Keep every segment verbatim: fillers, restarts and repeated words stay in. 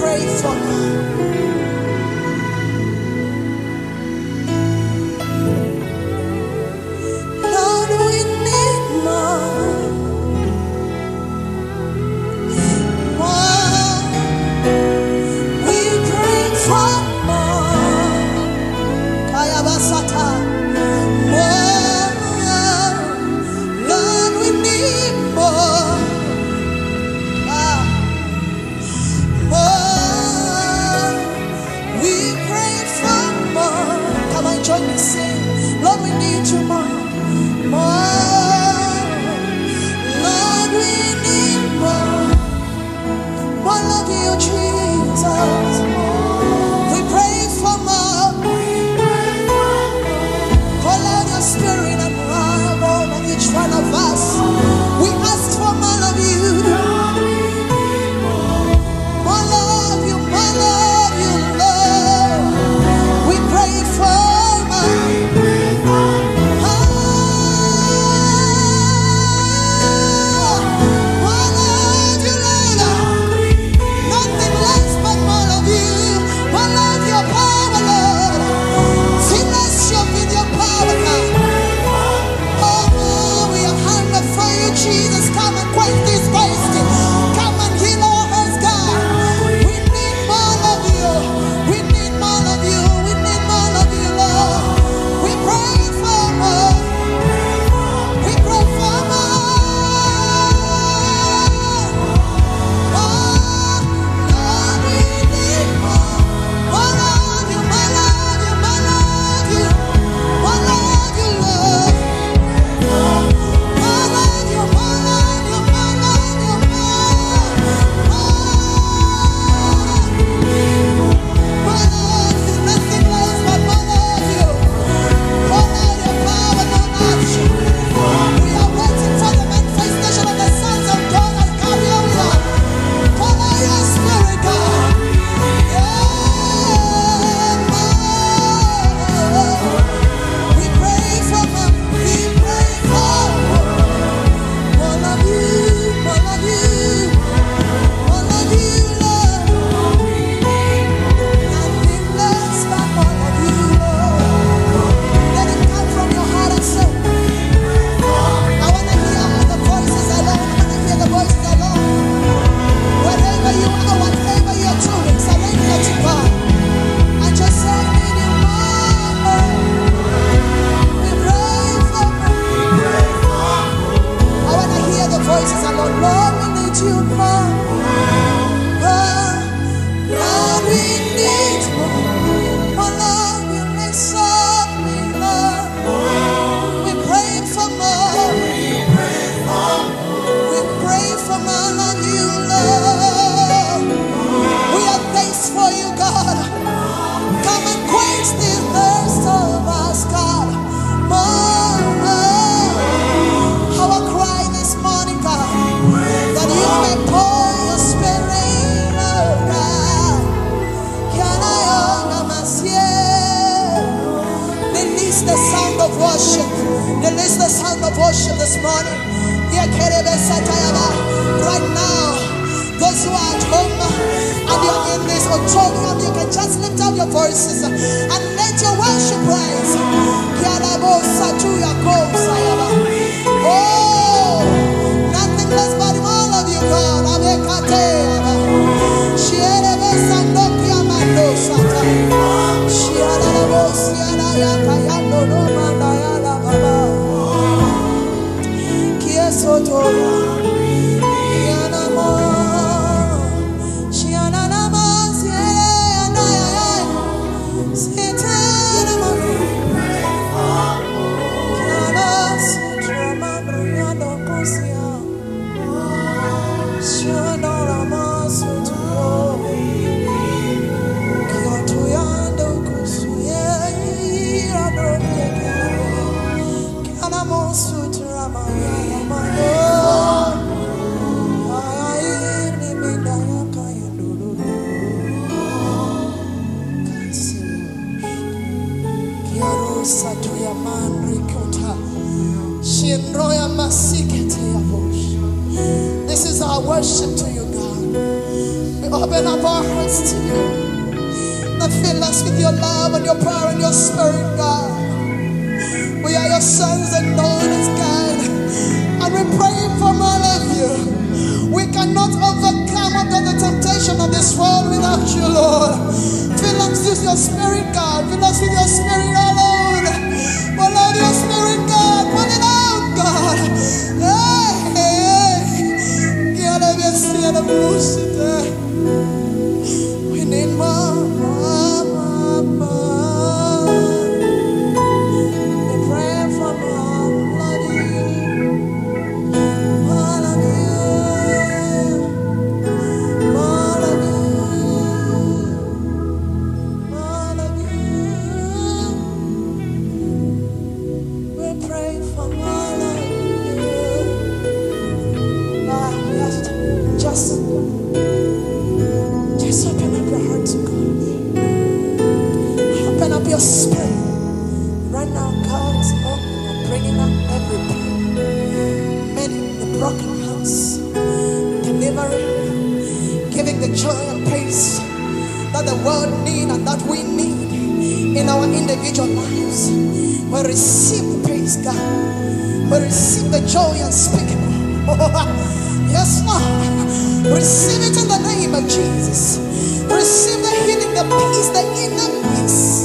pray for more. Lord, we need more. More. We pray for more. Kaya basata. More. Lord, we need more. Ah. More. We pray for more. Come on, join me, sing. Lord, we need you more. More. Lord, we need more. More of you, Jesus. We pray for more. Pour out your spirit and love over each one of us. We ask for more of you. More love you, more love you, Lord. We pray for more. Ah, more love you, Lord. Nothing less but more of you. More of your power, Lord. Fill us up with your power, God. Oh, we are hungry for you, Jesus. Come and quench this thirst. Come and heal our hearts, God. We need more of you. We need more of you. We need more of you, Lord. We pray for more. We pray for more. Oh, Lord, we need more. More of you, more of you, more of you. More of you, Lord. More of you, more of you, more of you, more. More of you, nothing less but more of you. Pour out your power, Lord, out you. We are waiting for the manifestation of the sons and daughters. Come here, Lord. Pour out your spirit, God. Yeah, more. We pray for more. We pray for more. More of you, more of you, more of you, Lord. Nothing less but more of you, Lord. Let it come from your heart and soul. I want to hear the voices alone. I want to hear the voices alone. Wherever you are, whatever you're doing, surrender to God. And just say, we need you more. We pray for more. I want to hear the voices alone. Lord, we need you more. Oh, Lord, we need more. More love, you less of me, Lord. We pray for more. We pray for more of you, Lord. We are thankful for you, God. Come and quench the thirst of us, God. More, more. Our cry this morning, God, that you may pour your spirit, oh God. Can I honor my seal? Release the sound of worship. Release the sound of worship this morning. Right now, those who are at home and you're in this auditorium, you can just lift up your voices and let your worship rise. Oh, nothing less but all of you, God. Shiana Open up our hearts to you. And fill us with your love and your power and your spirit, God. We are your sons and daughters, God. And we pray for all of you. We cannot overcome under the temptation of this world without you, Lord. Fill us with your spirit, God. Fill us with your spirit alone. Pour out your spirit, God. Pour it out, God. Hey, hey, hey. We need more, more, more, more. We pray for more of you. More of you. More of you. More of you. We pray for more of you. God, just, just, just open up your heart to God. Open up your spirit. Right now, God is opening and bringing up every pain. Mending the broken house. Delivering. Giving the joy and peace that the world needs and that we need in our individual lives. We receive the peace, God. We receive the joy unspeakable. Yes, Lord. Receive it in the name of Jesus. Receive the healing, the peace, the inner peace.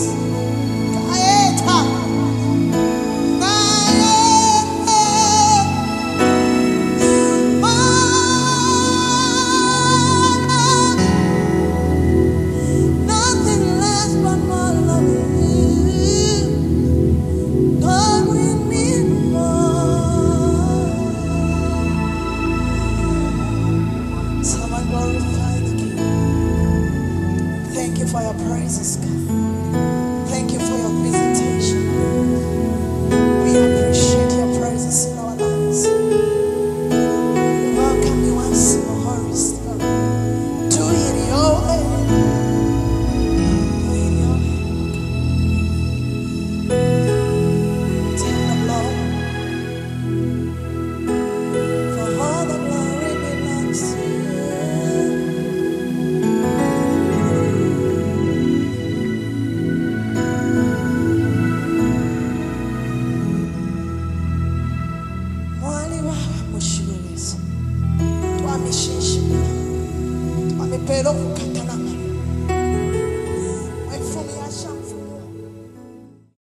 Nothing less but more love you. God, we need more. Someone glorify the King. Thank you for your praises, God. Thank you for your visitation. We appreciate your presence in our lives. We welcome you once more, Holy Spirit. Do it your way. Do it your way. Take the Lord. For all the glory belongs to you. Mwali wa mushiririza. Twamishinshimira. Twamipero kukata